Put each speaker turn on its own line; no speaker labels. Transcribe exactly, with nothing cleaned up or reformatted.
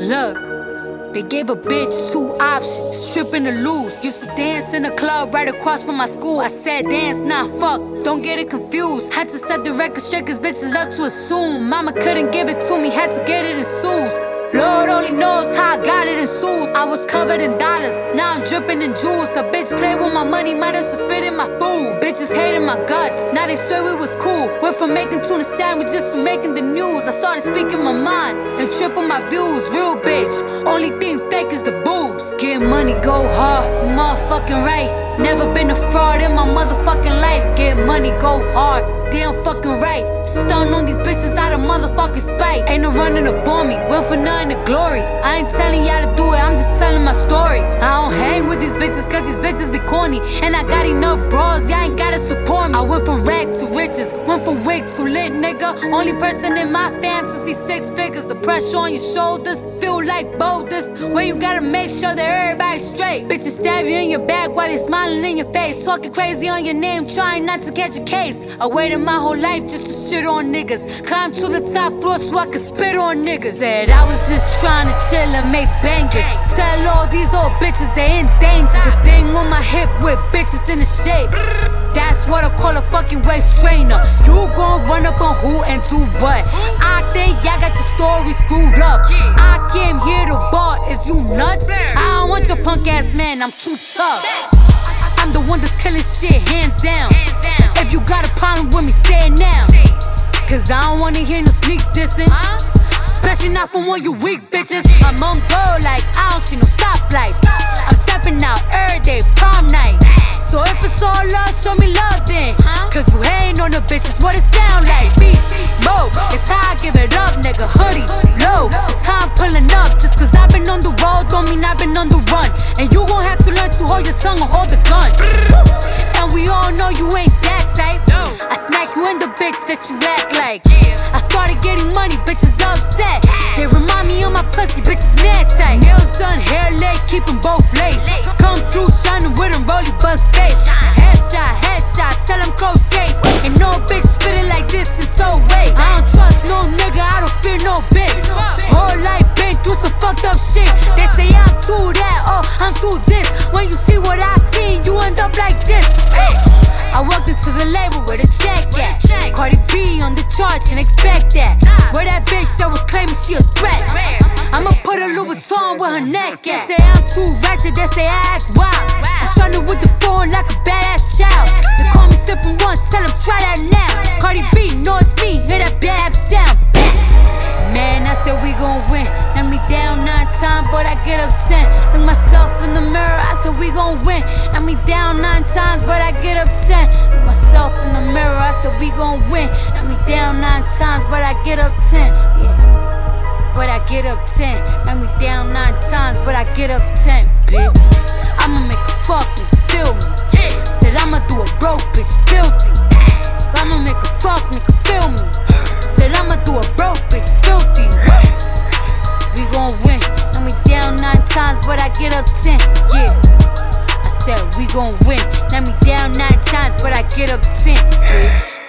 Look, they gave a bitch two options, stripping or lose. Used to dance in a club right across from my school. I said dance, nah, fuck, don't get it confused. Had to set the record straight cause bitches love to assume. Mama couldn't give it to me, had to get it in shoes. Lord only knows how I got it in shoes. I was covered in dollars, now I'm dripping in jewels. A bitch played with my money, might as well spit in my food. Bitches hated my guts, now they swear it was cool. Went from making tuna sandwiches to making the news. I started speaking my mind and tripping my views. Real bitch, only thing fake is the boobs. Get money, go hard, you motherfucking right. Never been a fraud in my motherfucking life. Get money, go hard, damn fucking right. Stun on these bitches out of motherfucking spite. Ain't no running up on me, went for nothing to glory. I ain't telling y'all to do it, I'm just telling my story. I don't hang with these bitches cause these bitches be corny. And I got enough bras, y'all ain't gotta support me. I went from rag to riches, went from wig to lit, nigga. Only person in my fam to see six figures. The pressure on your shoulders feel like boulders, when you gotta make sure that everybody's straight. Bitches stab you in your back while they smiling in your face, talking crazy on your name, trying not to catch a case. I waited my whole life just to shit on niggas. Climbed to the top floor so I could spit on niggas. Said I was just trying to chill and make bangers. Tell all these old bitches they in danger. The thing on my hip with bitches in the shape, that's what I call a fucking waist trainer. You gon' run up on who and do what? I think y'all got your story screwed up. I came here to bar, is you nuts? I don't want your punk ass man, I'm too tough. I'm the one that's killing shit, hands down. If you got a problem with me, say it now. Cause I don't wanna hear no sneak dissing, especially not from one you weak bitches. I'm on go like I don't see no stoplights. I'm stepping out every day, prom night. So if it's all love, show me love then. Cause you hating on the bitches, what it sound like? Beat, mo, it's how I give it up, nigga. Hoodie, low, it's how I'm pulling up. Just cause I've been on the road, don't mean I've been on the run. And you gon' have to learn to hold your tongue or hold the gun. And we all know you ain't that type. I smack you in the bitch that you act like. I started getting money, bitches upset. They remind me of my pussy, bitches mad tight. Nails done, hair laid, keep them both laced. Come through shining with them rolly bust face. Headshot, headshot, tell them close gates. Ain't no bitch spitting like this, it's so wait. I don't trust no nigga, I don't fear no bitch. Whole life been through some fucked up shit. They say I'm too that, oh, I'm too this. When you see what I seen, you end up like this. I walked into the label where the check at. Cardi B on the charts and expect that. Where that bitch that was claiming she a threat, I'ma put a Louboutin with her neck at. They say I'm too ratchet, they say I act wild. I'm tryna with the phone like a badass child. They call me slipping once, tell them try that now. Cardi B, know it's me, hear that bad sound. Man, I said we gon' win. Knock me down nine times, but I get up ten. Look myself in the mirror, I said we gon' win. Knock me down nine times, but I get up ten. Look myself in the mirror, I said we gon' win. Knock me down nine times, but I get up ten. Yeah, but I get up ten. Knock me down nine times, but I get up ten, bitch. I'ma make a fuck me, feel me. Said I'ma do a broke bitch filthy. I'ma make a fuck nigga feel me. Said I'ma do a broke bitch filthy. We gon' win. Knock me down nine times, but I get up ten. Yeah, I said we gon' win. Knock me down nine times, but I get up ten, bitch.